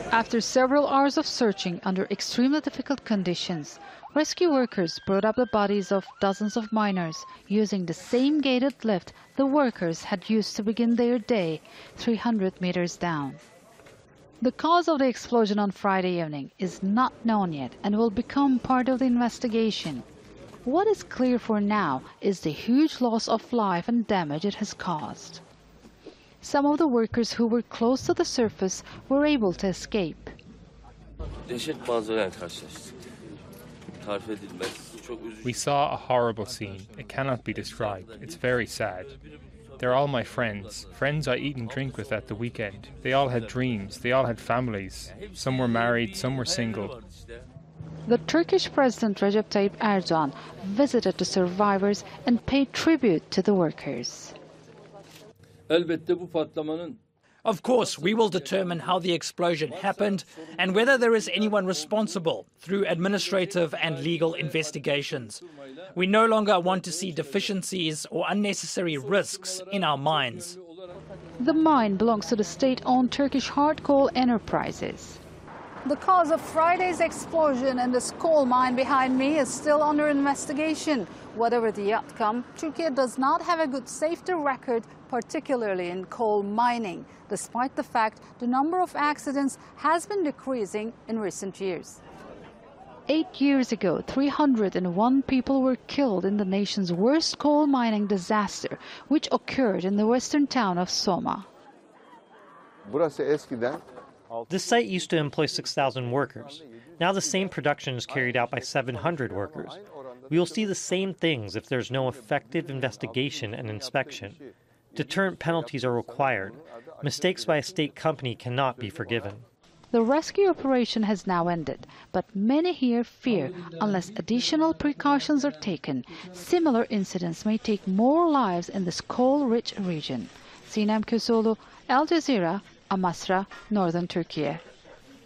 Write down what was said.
After several hours of searching under extremely difficult conditions, rescue workers brought up the bodies of dozens of miners using the same gated lift the workers had used to begin their day 300 meters down. The cause of the explosion on Friday evening is not known yet and will become part of the investigation. What is clear for now is the huge loss of life and damage it has caused. Some of the workers who were close to the surface were able to escape. We saw a horrible scene. It cannot be described. It's very sad. They're all my friends I eat and drink with at the weekend. They all had dreams, they all had families. Some were married, some were single. The Turkish President Recep Tayyip Erdogan visited the survivors and paid tribute to the workers. Of course, we will determine how the explosion happened and whether there is anyone responsible through administrative and legal investigations. We no longer want to see deficiencies or unnecessary risks in our mines. The mine belongs to the state-owned Turkish Hard Coal Enterprises. The cause of Friday's explosion in this coal mine behind me is still under investigation. Whatever the outcome, Turkey does not have a good safety record, particularly in coal mining, despite the fact the number of accidents has been decreasing in recent years. 8 years ago, 301 people were killed in the nation's worst coal mining disaster, which occurred in the western town of Soma. This site used to employ 6,000 workers. Now the same production is carried out by 700 workers. We will see the same things if there's no effective investigation and inspection. Deterrent penalties are required. Mistakes by a state company cannot be forgiven. The rescue operation has now ended, but many here fear unless additional precautions are taken, similar incidents may take more lives in this coal-rich region. Sinem Köseoğlu, Al Jazeera, Amasra, Northern Turkey.